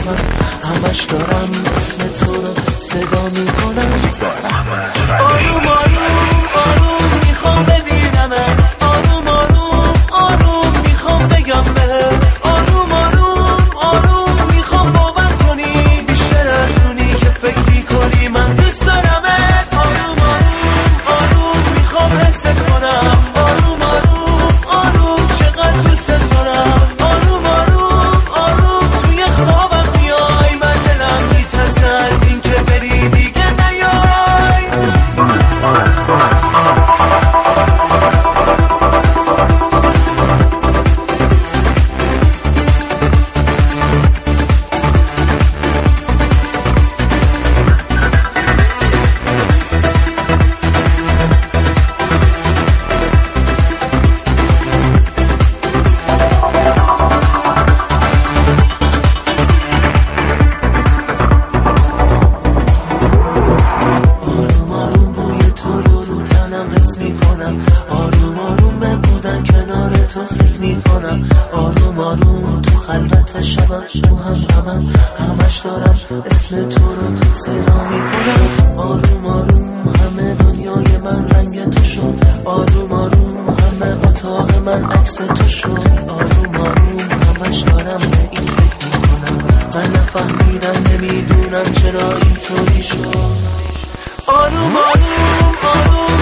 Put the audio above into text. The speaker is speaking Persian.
شبم همش دارم اسم تو رو صدا میکنم. آروم آروم آروم میخوام ببینمت، آروم آروم آروم میخوام بگم بهت، آروم آروم آروم میخوام باور کنی بیشتر از اونی که فکر میکنی من دوست دارمت. آروم آروم آروم میخوام حست کنم، آروم آروم آروم چقدر دوست دارم. آروم آروم آروم توی خوابم میای، من دلم میترسه از این که بری دیگه نیای. آروم آروم به بودن کنار تو فکر میکنم، آروم آروم تو خلوت شبم تو همم همش دارم اسم تو رو صدا میکنم. آروم آروم همه دنیای من رنگ تو شد، آروم آروم همه اتاق من عکس تو شد. آروم آروم همش دارم به این فکر میکنم، من نفهمیدم نمیدونم چرا اینطوری شد. آروم آروم آروم